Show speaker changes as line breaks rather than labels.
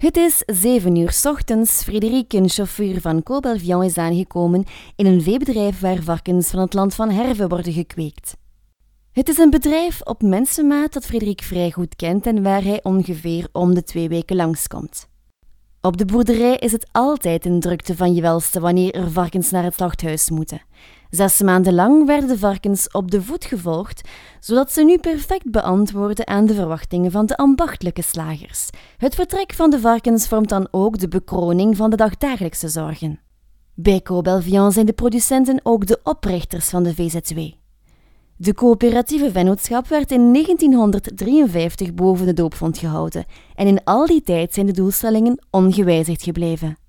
Het is 7 uur 's ochtends. Frédéric, een chauffeur van Cobelvian, is aangekomen in een veebedrijf waar varkens van het land van Herve worden gekweekt. Het is een bedrijf op mensenmaat dat Frédéric vrij goed kent en waar hij ongeveer om de 2 weken langskomt. Op de boerderij is het altijd een drukte van je welste wanneer er varkens naar het slachthuis moeten. 6 maanden lang werden de varkens op de voet gevolgd, zodat ze nu perfect beantwoorden aan de verwachtingen van de ambachtelijke slagers. Het vertrek van de varkens vormt dan ook de bekroning van de dagdagelijkse zorgen. Bij Cobelvian zijn de producenten ook de oprichters van de VZW. De coöperatieve vennootschap werd in 1953 boven de doopvont gehouden en in al die tijd zijn de doelstellingen ongewijzigd gebleven.